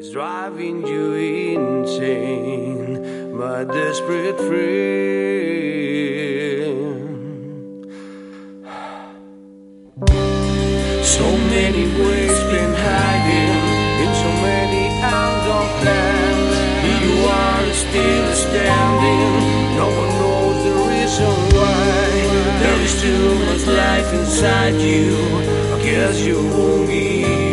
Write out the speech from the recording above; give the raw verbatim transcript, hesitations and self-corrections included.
driving you insane, my desperate friend. So many ways been hiding in so many out of plans. Here you are still standing, no one knows the reason why. There is too much life inside you, I guess you won't give.